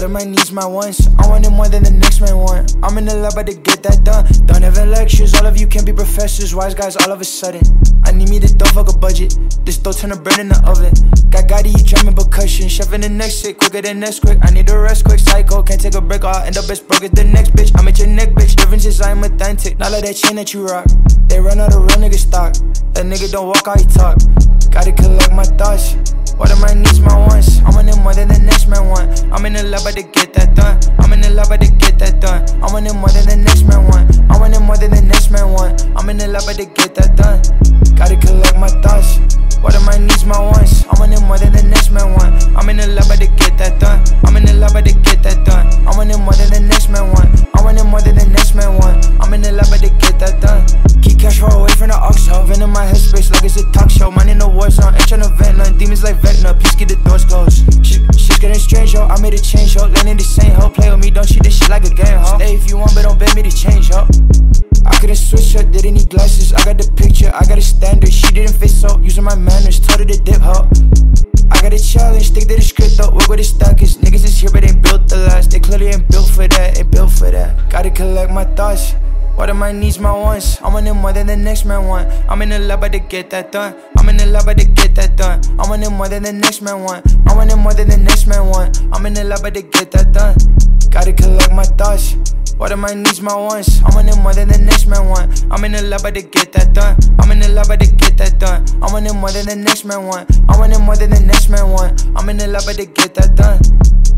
What are my needs, my wants? I want it more than the next man want. I'm in the lab about to get that done. Don't have lectures, all of you can't be professors. Wise guys all of a sudden. I need me to throw fuck a budget. This dough turn to burn in the oven. Got Gotti, you drumming percussion. Chef in the next shit, quicker than next quick. I need to rest quick, psycho. Can't take a break, I'll end up as broke as the next bitch. I'm at your neck, bitch. Difference is I'm authentic. Not like that chain that you rock. They run out of real nigga stock. That nigga don't walk how he talk. Gotta collect my thoughts. What are my needs, my wants? I want it more than the next man want. I'm in the lab about to get that done. I'm in the lab about to get that done. I want it more than the next man want. I want it more than the next man want. I'm in the lab about to get that done. Gotta collect my thoughts. What are my needs, my wants? I want it more than the next man want. I'm in the lab about to get that done. I'm in the lab about to get that done. I want it more than the next man want. I want it more than the next man want. I'm in the lab about to get that done. Keep cash far away from the ox hole. Vent in my headspace like it's a talk show. Mine in the war zone, ain't tryna vent none. Demons like Vecna, please get the doors closed. Shit's getting strange, yo. I made a change, yo. Landing the same, ho. Play with me, don't treat this shit like a game, ho. Stay if you want, but don't bet me to change, ho. I couldn't switch up, didn't need glasses. I got the picture, I got a standard. She didn't fit, so using my manners. Told her to dip, ho. I got a challenge, stick to the script, though. Work with the stackers. Niggas is here, but ain't built to last. They clearly ain't built for that, ain't built for that. Gotta collect my thoughts. What are my needs, my wants? I want it more than the next man want. I'm in the lab about to get that done. I'm in the lab about to get that done. I want it more than the next man want. I want it more than the next man want. I'm in the lab about to get that done. Gotta collect my thoughts. What are my needs, my wants? I want it more than the next man want. I'm in the lab about to get that done. I'm in the lab about to get that done. I want it more than the next man want. I want it more than the next man want. I'm in the lab about to get that done.